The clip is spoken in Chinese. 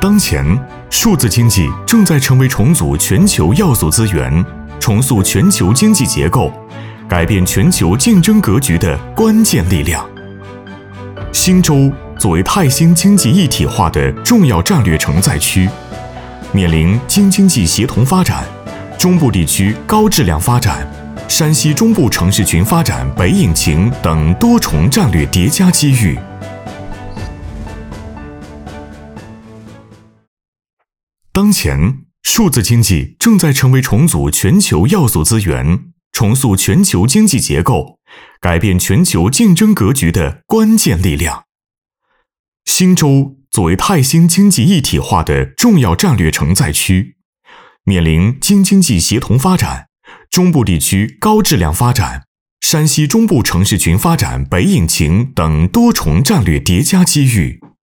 当前，数字经济正在成为重组全球要素资源、重塑全球经济结构、改变全球竞争格局的关键力量。新州作为泰兴经济一体化的重要战略承载区，面临京津冀协同发展、中部地区高质量发展、山西中部城市群发展北引擎等多重战略叠加机遇。当前，数字经济正在成为重组全球要素资源、重塑全球经济结构、改变全球竞争格局的关键力量。新州作为泰兴经济一体化的重要战略承载区，面临京津冀协同发展、中部地区高质量发展、山西中部城市群发展北引擎等多重战略叠加机遇。